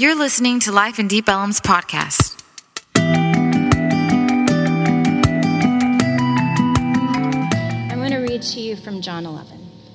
You're listening to Life in Deep Ellum's podcast. I'm going to read to you from John 11.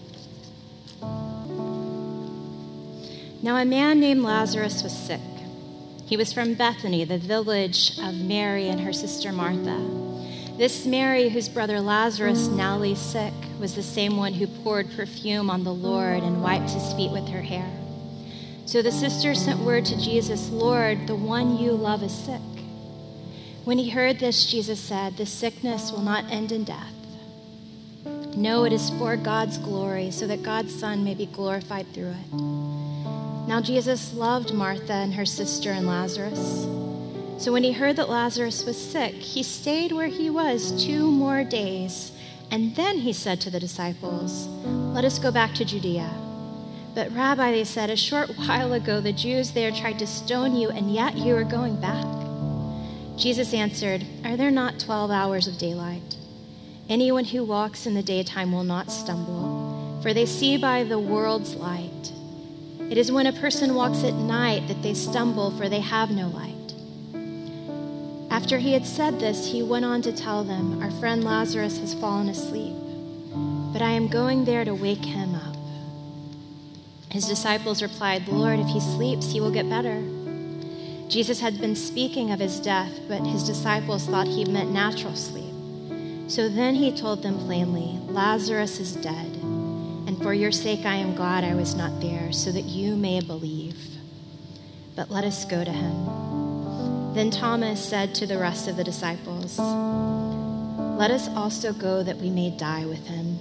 Now a man named Lazarus was sick. He was from Bethany, the village of Mary and her sister Martha. This Mary, whose brother Lazarus now lay sick, was the same one who poured perfume on the Lord and wiped his feet with her hair. So the sisters sent word to Jesus, "Lord, the one you love is sick." When he heard this, Jesus said, "This sickness will not end in death. No, it is for God's glory, so that God's Son may be glorified through it." Now Jesus loved Martha and her sister and Lazarus. So when he heard that Lazarus was sick, he stayed where he was 2 more days. And then he said to the disciples, "Let us go back to Judea." "But Rabbi," they said, "a short while ago the Jews there tried to stone you, and yet you are going back." Jesus answered, "Are there not 12 hours of daylight? Anyone who walks in the daytime will not stumble, for they see by the world's light. It is when a person walks at night that they stumble, for they have no light." After he had said this, he went on to tell them, "Our friend Lazarus has fallen asleep, but I am going there to wake him up." His disciples replied, "Lord, if he sleeps, he will get better." Jesus had been speaking of his death, but his disciples thought he meant natural sleep. So then he told them plainly, "Lazarus is dead, and for your sake I am glad I was not there, so that you may believe. But let us go to him." Then Thomas said to the rest of the disciples, "Let us also go that we may die with him."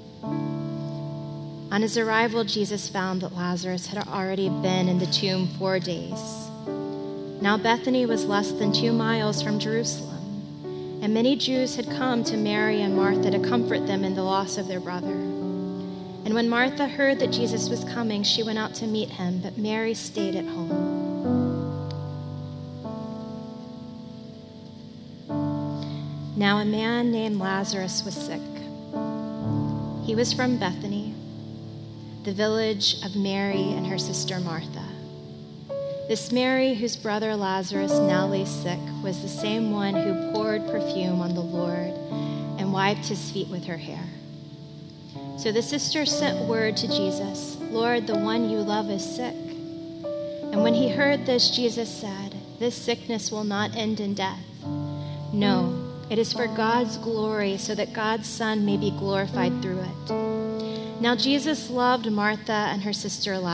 On his arrival, Jesus found that Lazarus had already been in the tomb 4 days. Now Bethany was less than 2 miles from Jerusalem, and many Jews had come to Mary and Martha to comfort them in the loss of their brother. And when Martha heard that Jesus was coming, she went out to meet him, but Mary stayed at home. Now a man named Lazarus was sick. He was from Bethany, the village of Mary and her sister Martha. This Mary, whose brother Lazarus now lay sick, was the same one who poured perfume on the Lord and wiped his feet with her hair. So the sisters sent word to Jesus, "Lord, the one you love is sick." And when he heard this, Jesus said, "This sickness will not end in death. No, it is for God's glory, so that God's Son may be glorified through it." Now Jesus loved Martha and her sister and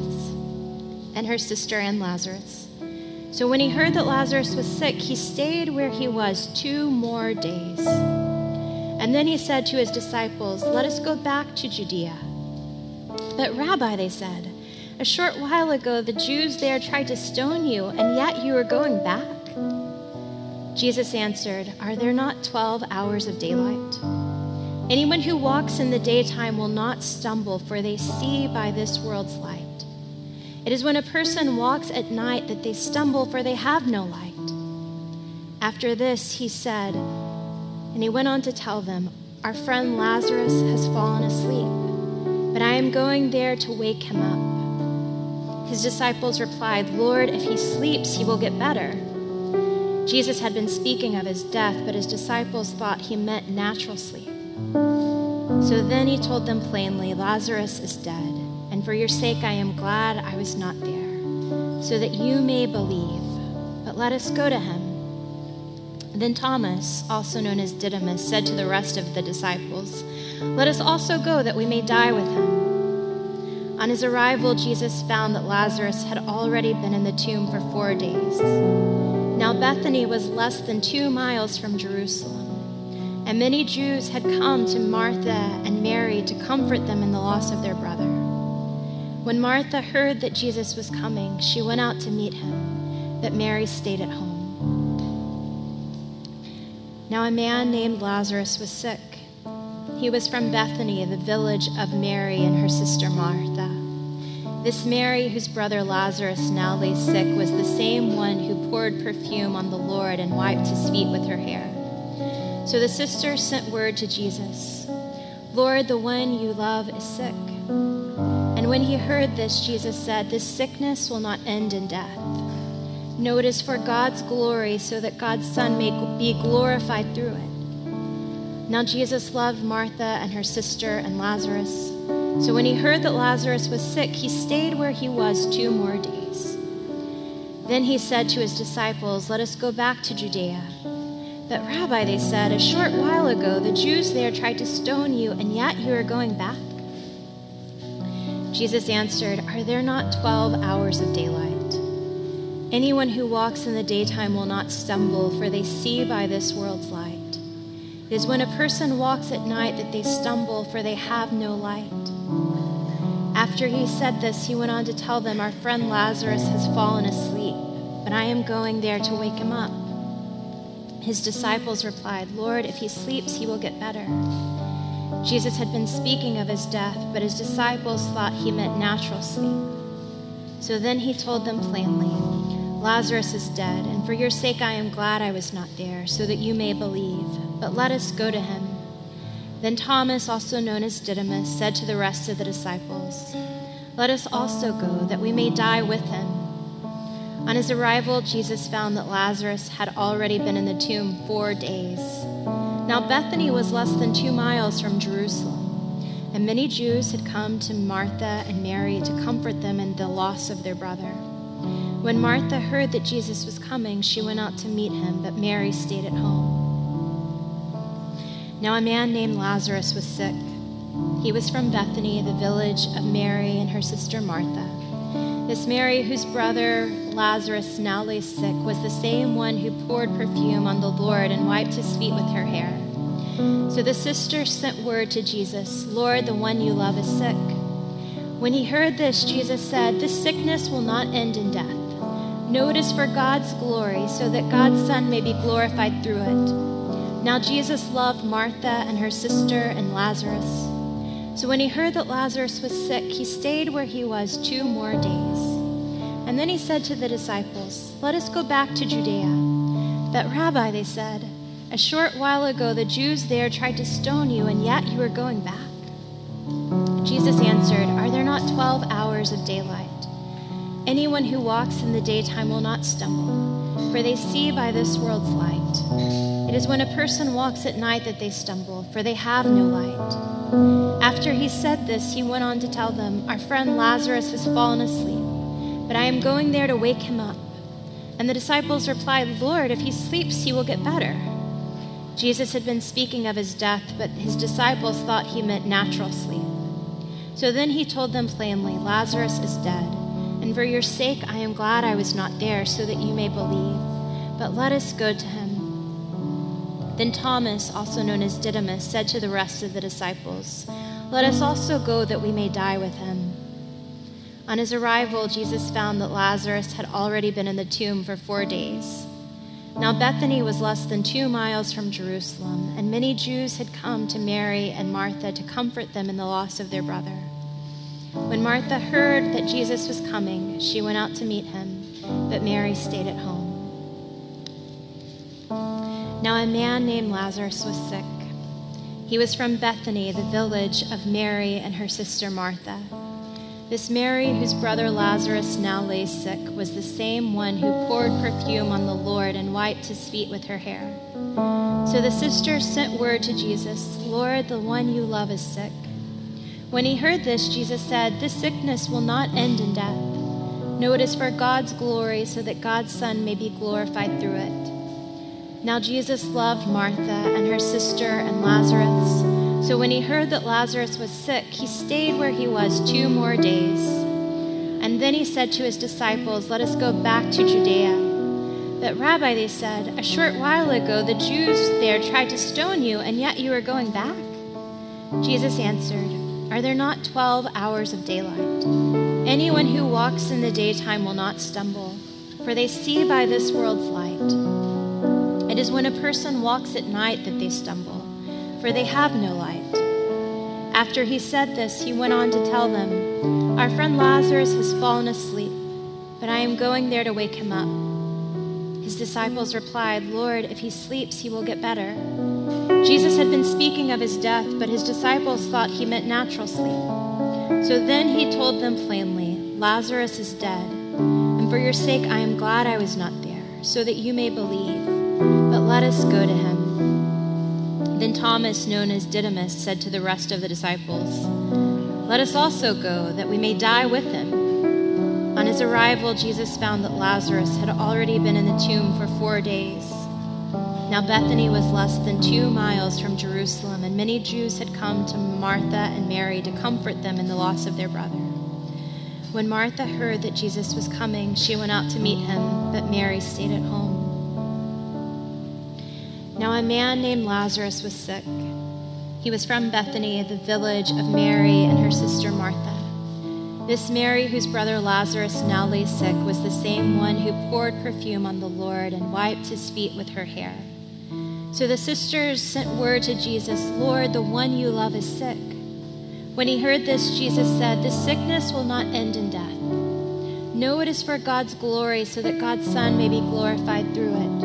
Lazarus. So when he heard that Lazarus was sick, he stayed where he was 2 more days. And then he said to his disciples, "Let us go back to Judea." "But Rabbi," they said, "a short while ago the Jews there tried to stone you, and yet you are going back?" Jesus answered, "Are there not 12 hours of daylight? Anyone who walks in the daytime will not stumble, for they see by this world's light. It is when a person walks at night that they stumble, for they have no light." After this, he said, and he went on to tell them, "Our friend Lazarus has fallen asleep, but I am going there to wake him up." His disciples replied, "Lord, if he sleeps, he will get better." Jesus had been speaking of his death, but his disciples thought he meant natural sleep. So then he told them plainly, "Lazarus is dead, and for your sake I am glad I was not there, so that you may believe. But let us go to him." Then Thomas, also known as Didymus, said to the rest of the disciples, "Let us also go that we may die with him." On his arrival, Jesus found that Lazarus had already been in the tomb for 4 days. Now Bethany was less than 2 miles from Jerusalem, and many Jews had come to Martha and Mary to comfort them in the loss of their brother. When Martha heard that Jesus was coming, she went out to meet him, but Mary stayed at home. Now a man named Lazarus was sick. He was from Bethany, the village of Mary and her sister Martha. This Mary, whose brother Lazarus now lay sick, was the same one who poured perfume on the Lord and wiped his feet with her hair. So the sisters sent word to Jesus, "Lord, the one you love is sick." And when he heard this, Jesus said, "This sickness will not end in death. No, it is for God's glory, so that God's Son may be glorified through it." Now Jesus loved Martha and her sister and Lazarus. So when he heard that Lazarus was sick, he stayed where he was 2 more days. Then he said to his disciples, "Let us go back to Judea." "But Rabbi," they said, "a short while ago the Jews there tried to stone you, and yet you are going back?" Jesus answered, "Are there not 12 hours of daylight? Anyone who walks in the daytime will not stumble, for they see by this world's light. It is when a person walks at night that they stumble, for they have no light." After he said this, he went on to tell them, "Our friend Lazarus has fallen asleep, but I am going there to wake him up." His disciples replied, "Lord, if he sleeps, he will get better." Jesus had been speaking of his death, but his disciples thought he meant natural sleep. So then he told them plainly, "Lazarus is dead, and for your sake I am glad I was not there, so that you may believe. But let us go to him." Then Thomas, also known as Didymus, said to the rest of the disciples, "Let us also go, that we may die with him." On his arrival, Jesus found that Lazarus had already been in the tomb 4 days. Now Bethany was less than 2 miles from Jerusalem, and many Jews had come to Martha and Mary to comfort them in the loss of their brother. When Martha heard that Jesus was coming, she went out to meet him, but Mary stayed at home. Now a man named Lazarus was sick. He was from Bethany, the village of Mary and her sister Martha. This Mary, whose brother Lazarus now lay sick, was the same one who poured perfume on the Lord and wiped his feet with her hair. So the sisters sent word to Jesus, "Lord, the one you love is sick." When he heard this, Jesus said, "This sickness will not end in death. No, it is for God's glory, so that God's Son may be glorified through it." Now Jesus loved Martha and her sister and Lazarus. So when he heard that Lazarus was sick, he stayed where he was 2 more days. And then he said to the disciples, "Let us go back to Judea." "But Rabbi," they said, "a short while ago the Jews there tried to stone you, and yet you are going back." Jesus answered, "Are there not 12 hours of daylight? Anyone who walks in the daytime will not stumble, for they see by this world's light. It is when a person walks at night that they stumble, for they have no light." After he said this, he went on to tell them, "Our friend Lazarus has fallen asleep, but I am going there to wake him up." And the disciples replied, "Lord, if he sleeps, he will get better." Jesus had been speaking of his death, but his disciples thought he meant natural sleep. So then he told them plainly, "Lazarus is dead, and for your sake I am glad I was not there, so that you may believe. But let us go to him." Then Thomas, also known as Didymus, said to the rest of the disciples, "Let us also go, that we may die with him." On his arrival, Jesus found that Lazarus had already been in the tomb for 4 days. Now Bethany was less than 2 miles from Jerusalem, and many Jews had come to Mary and Martha to comfort them in the loss of their brother. When Martha heard that Jesus was coming, she went out to meet him, but Mary stayed at home. Now a man named Lazarus was sick. He was from Bethany, the village of Mary and her sister Martha. This Mary, whose brother Lazarus now lay sick, was the same one who poured perfume on the Lord and wiped his feet with her hair. So the sisters sent word to Jesus, "Lord, the one you love is sick." When he heard this, Jesus said, "This sickness will not end in death. No, it is for God's glory, so that God's Son may be glorified through it." Now Jesus loved Martha and her sister and Lazarus. So when he heard that Lazarus was sick, he stayed where he was 2 more days. And then he said to his disciples, "Let us go back to Judea." "But Rabbi," they said, "a short while ago the Jews there tried to stone you, and yet you are going back?" Jesus answered, "Are there not 12 hours of daylight? Anyone who walks in the daytime will not stumble, for they see by this world's light. It is when a person walks at night that they stumble, for they have no light." After he said this, he went on to tell them, "Our friend Lazarus has fallen asleep, but I am going there to wake him up." His disciples replied, "Lord, if he sleeps, he will get better." Jesus had been speaking of his death, but his disciples thought he meant natural sleep. So then he told them plainly, Lazarus is dead, and for your sake I am glad I was not there, so that you may believe. But let us go to him. Then Thomas, known as Didymus, said to the rest of the disciples, Let us also go, that we may die with him. On his arrival, Jesus found that Lazarus had already been in the tomb for 4 days. Now Bethany was less than 2 miles from Jerusalem, and many Jews had come to Martha and Mary to comfort them in the loss of their brother. When Martha heard that Jesus was coming, she went out to meet him, but Mary stayed at home. Now a man named Lazarus was sick. He was from Bethany, the village of Mary and her sister Martha. This Mary, whose brother Lazarus now lay sick, was the same one who poured perfume on the Lord and wiped his feet with her hair. So the sisters sent word to Jesus, Lord, the one you love is sick. When he heard this, Jesus said, This sickness will not end in death. No, it is for God's glory, so that God's Son may be glorified through it.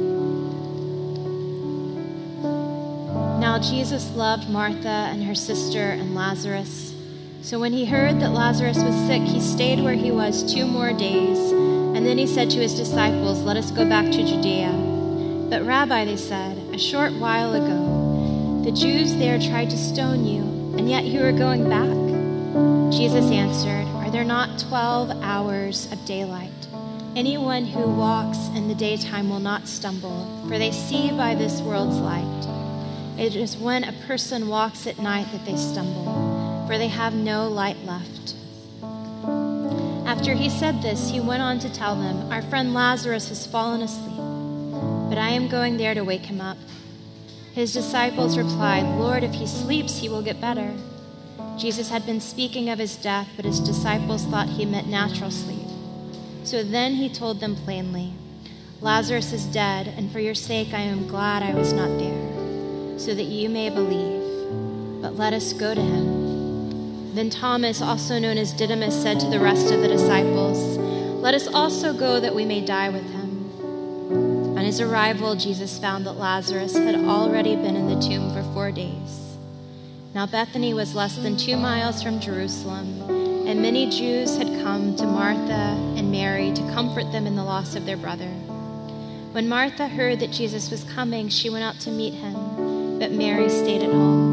Now Jesus loved Martha and her sister and Lazarus. So when he heard that Lazarus was sick, he stayed where he was 2 more days. And then he said to his disciples, Let us go back to Judea. But Rabbi, they said, a short while ago, the Jews there tried to stone you, and yet you are going back. Jesus answered, Are there not 12 hours of daylight? Anyone who walks in the daytime will not stumble, for they see by this world's light. It is when a person walks at night that they stumble, for they have no light left. After he said this, he went on to tell them, Our friend Lazarus has fallen asleep, but I am going there to wake him up. His disciples replied, Lord, if he sleeps, he will get better. Jesus had been speaking of his death, but his disciples thought he meant natural sleep. So then he told them plainly, Lazarus is dead, and for your sake I am glad I was not there, so that you may believe. But let us go to him. Then Thomas, also known as Didymus, said to the rest of the disciples, Let us also go, that we may die with him. On his arrival, Jesus found that Lazarus had already been in the tomb for 4 days. Now Bethany was less than 2 miles from Jerusalem, and many Jews had come to Martha and Mary to comfort them in the loss of their brother. When Martha heard that Jesus was coming, she went out to meet him, but Mary stayed at home.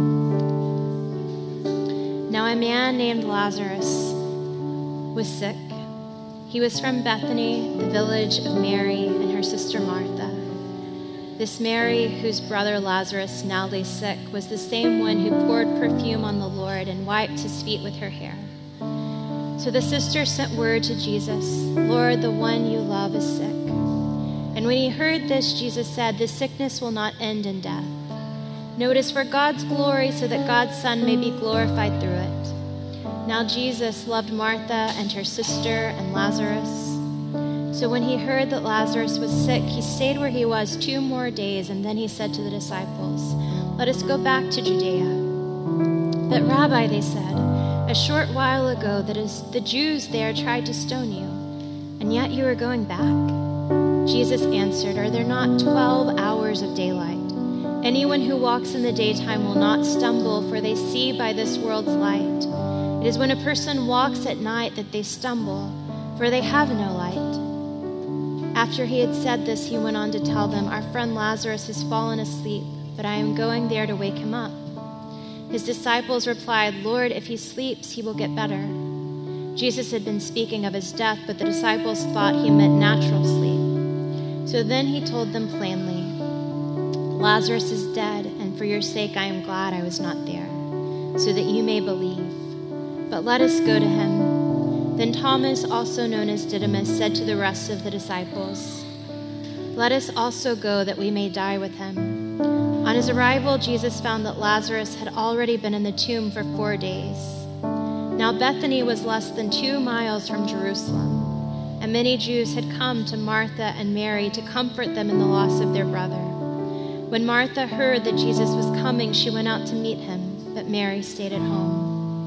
Now a man named Lazarus was sick. He was from Bethany, the village of Mary and her sister Martha. This Mary, whose brother Lazarus now lay sick, was the same one who poured perfume on the Lord and wiped his feet with her hair. So the sisters sent word to Jesus, Lord, the one you love is sick. And when he heard this, Jesus said, This sickness will not end in death. No, it is for God's glory, so that God's Son may be glorified through it. Now Jesus loved Martha and her sister and Lazarus. So when he heard that Lazarus was sick, he stayed where he was 2 more days, and then he said to the disciples, Let us go back to Judea. But Rabbi, they said, a short while ago the Jews there tried to stone you, and yet you are going back. Jesus answered, Are there not 12 hours of daylight? Anyone who walks in the daytime will not stumble, for they see by this world's light. It is when a person walks at night that they stumble, for they have no light. After he had said this, he went on to tell them, Our friend Lazarus has fallen asleep, but I am going there to wake him up. His disciples replied, Lord, if he sleeps, he will get better. Jesus had been speaking of his death, but the disciples thought he meant natural sleep. So then he told them plainly, Lazarus is dead, and for your sake I am glad I was not there, so that you may believe. But let us go to him. Then Thomas, also known as Didymus, said to the rest of the disciples, Let us also go, that we may die with him. On his arrival, Jesus found that Lazarus had already been in the tomb for 4 days. Now Bethany was less than 2 miles from Jerusalem, and many Jews had come to Martha and Mary to comfort them in the loss of their brother. When Martha heard that Jesus was coming, she went out to meet him, but Mary stayed at home.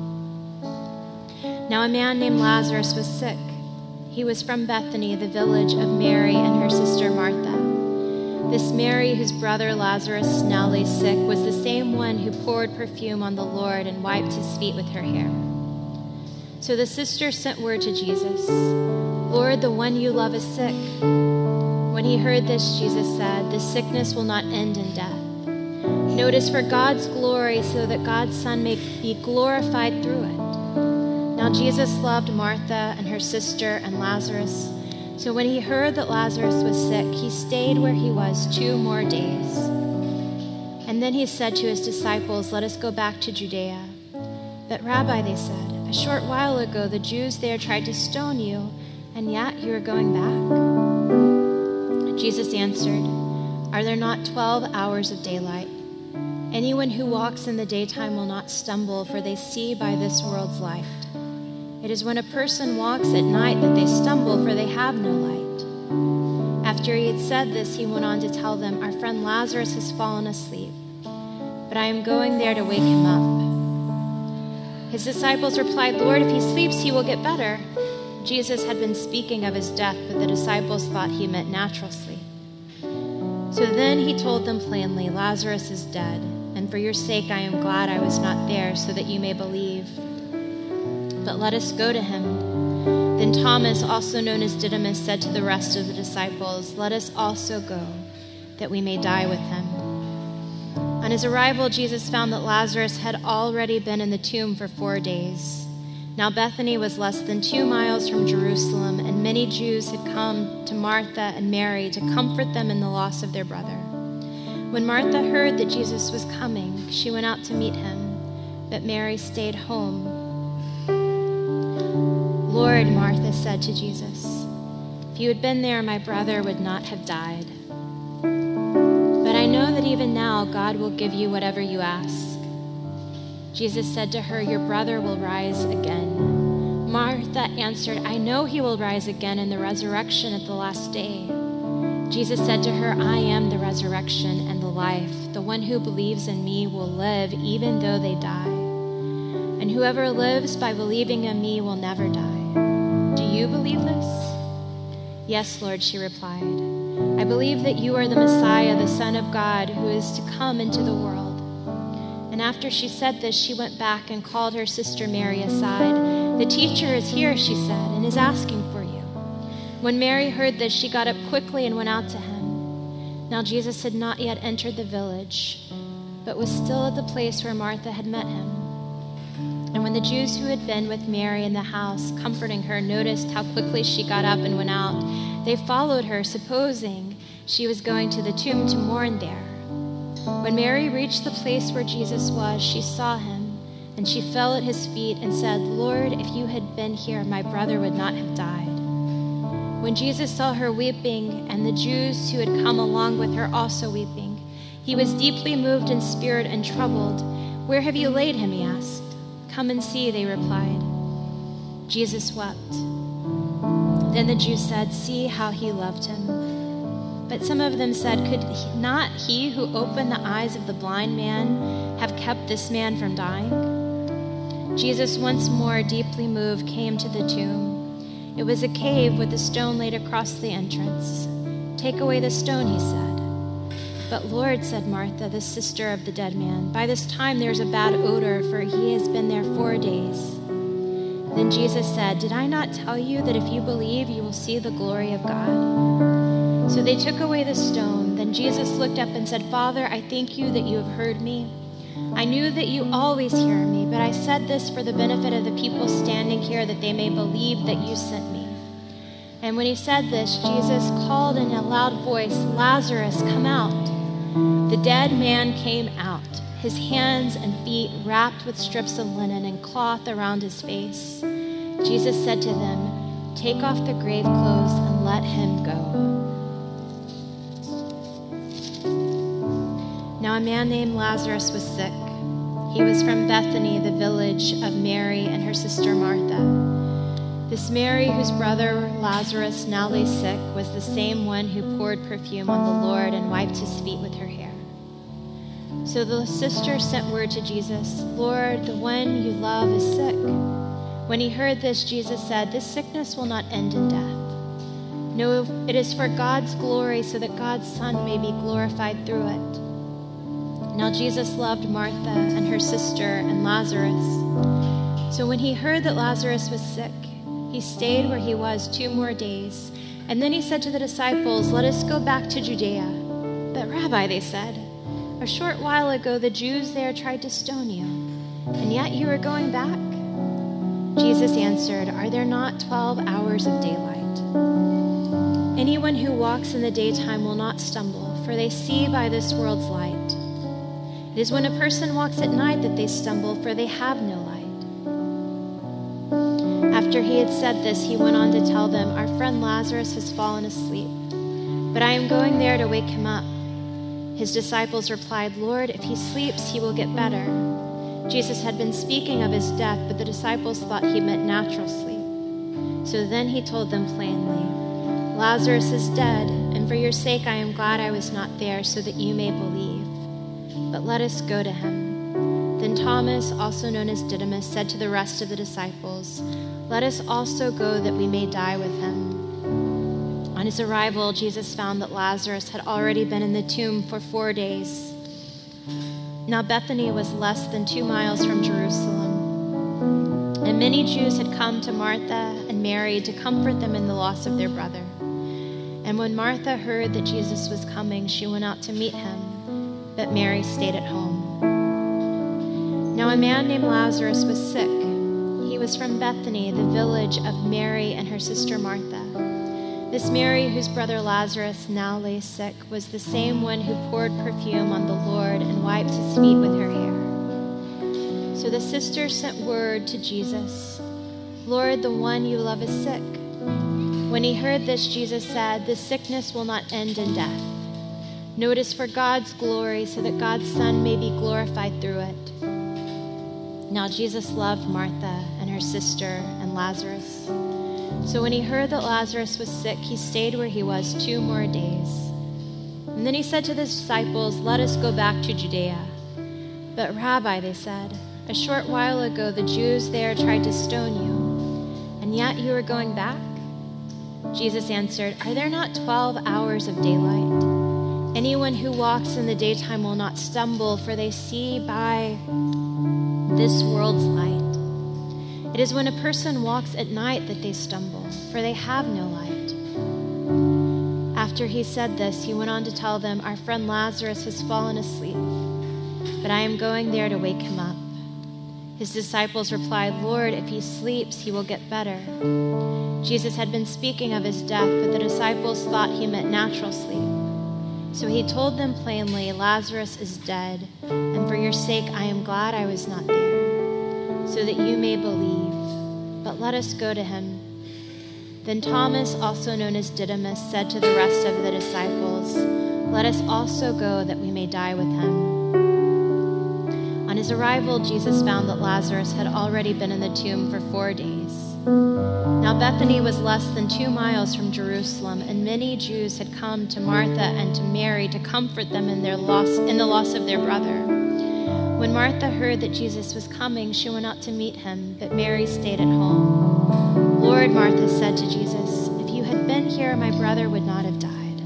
Now a man named Lazarus was sick. He was from Bethany, the village of Mary and her sister Martha. This Mary, whose brother Lazarus now lay sick, was the same one who poured perfume on the Lord and wiped his feet with her hair. So the sister sent word to Jesus, "Lord, the one you love is sick." When he heard this, Jesus said, "This sickness will not end in death. No, it is for God's glory, so that God's Son may be glorified through it." Now Jesus loved Martha and her sister and Lazarus. So when he heard that Lazarus was sick, he stayed where he was 2 more days. And then he said to his disciples, "Let us go back to Judea." "But Rabbi," they said, "a short while ago the Jews there tried to stone you, and yet you are going back." Jesus answered, "Are there not 12 hours of daylight? Anyone who walks in the daytime will not stumble, for they see by this world's light. It is when a person walks at night that they stumble, for they have no light." After he had said this, he went on to tell them, "Our friend Lazarus has fallen asleep, but I am going there to wake him up." His disciples replied, "Lord, if he sleeps, he will get better." Jesus had been speaking of his death, but the disciples thought he meant natural sleep. So then he told them plainly, "Lazarus is dead, and for your sake I am glad I was not there, so that you may believe. But let us go to him." Then Thomas, also known as Didymus, said to the rest of the disciples, "Let us also go, that we may die with him." On his arrival, Jesus found that Lazarus had already been in the tomb for 4 days. Now Bethany was less than 2 miles from Jerusalem, and many Jews had come to Martha and Mary to comfort them in the loss of their brother. When Martha heard that Jesus was coming, she went out to meet him, but Mary stayed home. "Lord," Martha said to Jesus, "if you had been there, my brother would not have died. But I know that even now God will give you whatever you ask." Jesus said to her, "Your brother will rise again." Martha answered, "I know he will rise again in the resurrection at the last day." Jesus said to her, "I am the resurrection and the life. The one who believes in me will live even though they die. And whoever lives by believing in me will never die. Do you believe this?" "Yes, Lord," she replied. "I believe that you are the Messiah, the Son of God, who is to come into the world." And after she said this, she went back and called her sister Mary aside. "The teacher is here," she said, "and is asking for you." When Mary heard this, she got up quickly and went out to him. Now Jesus had not yet entered the village, but was still at the place where Martha had met him. And when the Jews who had been with Mary in the house, comforting her, noticed how quickly she got up and went out, they followed her, supposing she was going to the tomb to mourn there. When Mary reached the place where Jesus was, she saw him, and she fell at his feet and said, "Lord, if you had been here, my brother would not have died." When Jesus saw her weeping, and the Jews who had come along with her also weeping, he was deeply moved in spirit and troubled. "Where have you laid him?" he asked. "Come and see," they replied. Jesus wept. Then the Jews said, "See how he loved him." But some of them said, "Could not he who opened the eyes of the blind man have kept this man from dying?" Jesus, once more deeply moved, came to the tomb. It was a cave with a stone laid across the entrance. "Take away the stone," he said. "But Lord," said Martha, the sister of the dead man, "by this time there's a bad odor, for he has been there 4 days." Then Jesus said, "Did I not tell you that if you believe, you will see the glory of God?" So they took away the stone. Then Jesus looked up and said, "Father, I thank you that you have heard me. I knew that you always hear me, but I said this for the benefit of the people standing here, that they may believe that you sent me." And when he said this, Jesus called in a loud voice, "Lazarus, come out." The dead man came out, his hands and feet wrapped with strips of linen and cloth around his face. Jesus said to them, "Take off the grave clothes and let him go." Now a man named Lazarus was sick. He was from Bethany, the village of Mary and her sister Martha. This Mary, whose brother Lazarus now lay sick, was the same one who poured perfume on the Lord and wiped his feet with her hair. So the sister sent word to Jesus, "Lord, the one you love is sick." When he heard this, Jesus said, "This sickness will not end in death. No, it is for God's glory, so that God's Son may be glorified through it." Now Jesus loved Martha and her sister and Lazarus. So when he heard that Lazarus was sick, he stayed where he was 2 more days. And then he said to the disciples, "Let us go back to Judea." "But Rabbi," they said, "a short while ago the Jews there tried to stone you, and yet you are going back?" Jesus answered, "Are there not 12 hours of daylight? Anyone who walks in the daytime will not stumble, for they see by this world's light. It is when a person walks at night that they stumble, for they have no light." After he had said this, he went on to tell them, "Our friend Lazarus has fallen asleep, but I am going there to wake him up." His disciples replied, "Lord, if he sleeps, he will get better." Jesus had been speaking of his death, but the disciples thought he meant natural sleep. So then he told them plainly, "Lazarus is dead, and for your sake I am glad I was not there, so that you may believe. But let us go to him." Then Thomas, also known as Didymus, said to the rest of the disciples, "Let us also go that we may die with him." On his arrival, Jesus found that Lazarus had already been in the tomb for 4 days. Now Bethany was less than 2 miles from Jerusalem, and many Jews had come to Martha and Mary to comfort them in the loss of their brother. And when Martha heard that Jesus was coming, she went out to meet him, but Mary stayed at home. Now a man named Lazarus was sick. He was from Bethany, the village of Mary and her sister Martha. This Mary, whose brother Lazarus now lay sick, was the same one who poured perfume on the Lord and wiped his feet with her hair. So the sisters sent word to Jesus, "Lord, the one you love is sick." When he heard this, Jesus said, "This sickness will not end in death. No, it is for God's glory, so that God's Son may be glorified through it." Now Jesus loved Martha and her sister and Lazarus. So when he heard that Lazarus was sick, he stayed where he was 2 more days. And then he said to the disciples, "Let us go back to Judea." "But Rabbi," they said, "a short while ago the Jews there tried to stone you, and yet you are going back?" Jesus answered, "Are there not 12 hours of daylight? Anyone who walks in the daytime will not stumble, for they see by this world's light. It is when a person walks at night that they stumble, for they have no light." After he said this, he went on to tell them, "Our friend Lazarus has fallen asleep, but I am going there to wake him up." His disciples replied, "Lord, if he sleeps, he will get better." Jesus had been speaking of his death, but the disciples thought he meant natural sleep. So he told them plainly, "Lazarus is dead, and for your sake I am glad I was not there, so that you may believe. But let us go to him." Then Thomas, also known as Didymus, said to the rest of the disciples, "Let us also go that we may die with him." On his arrival, Jesus found that Lazarus had already been in the tomb for 4 days. Now Bethany was less than 2 miles from Jerusalem, and many Jews had come to Martha and to Mary to comfort them in the loss of their brother. When Martha heard that Jesus was coming, she went out to meet him, but Mary stayed at home. "Lord," Martha said to Jesus, "if you had been here, my brother would not have died."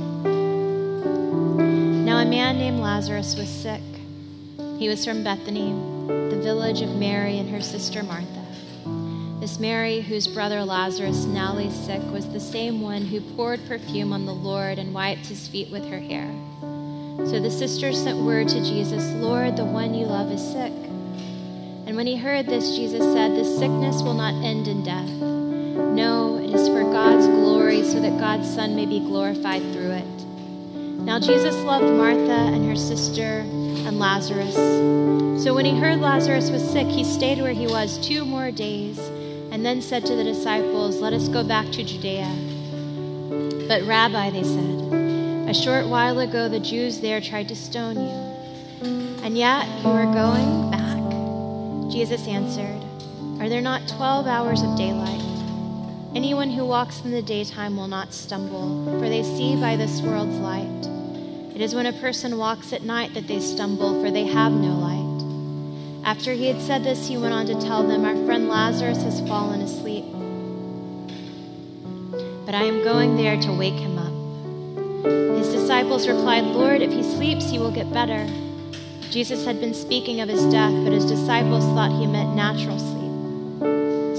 Now a man named Lazarus was sick. He was from Bethany, the village of Mary and her sister Martha. This Mary, whose brother Lazarus now lay sick, was the same one who poured perfume on the Lord and wiped his feet with her hair. So the sisters sent word to Jesus, "Lord, the one you love is sick." And when he heard this, Jesus said, "This sickness will not end in death. No, it is for God's glory, so that God's Son may be glorified through it." Now Jesus loved Martha and her sister and Lazarus. So when he heard Lazarus was sick, he stayed where he was 2 more days, and then said to the disciples, "Let us go back to Judea." "But Rabbi," they said, "a short while ago the Jews there tried to stone you, and yet you are going back?" Jesus answered, "Are there not 12 hours of daylight? Anyone who walks in the daytime will not stumble, for they see by this world's light. It is when a person walks at night that they stumble, for they have no light." After he had said this, he went on to tell them, "Our friend Lazarus has fallen asleep, but I am going there to wake him up." His disciples replied, "Lord, if he sleeps, he will get better." Jesus had been speaking of his death, but his disciples thought he meant natural sleep.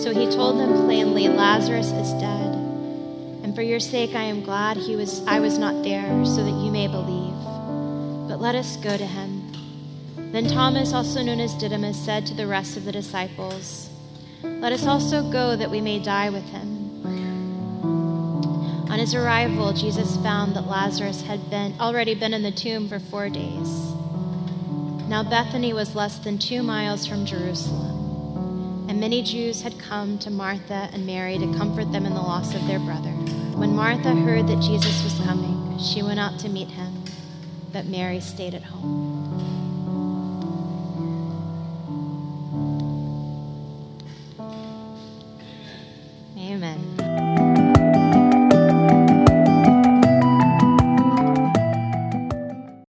So he told them plainly, "Lazarus is dead, and for your sake I am glad I was not there, so that you may believe. But let us go to him." Then Thomas, also known as Didymus, said to the rest of the disciples, "Let us also go, that we may die with him." On his arrival, Jesus found that Lazarus had already been in the tomb for 4 days. Now Bethany was less than 2 miles from Jerusalem, and many Jews had come to Martha and Mary to comfort them in the loss of their brother. When Martha heard that Jesus was coming, she went out to meet him, but Mary stayed at home.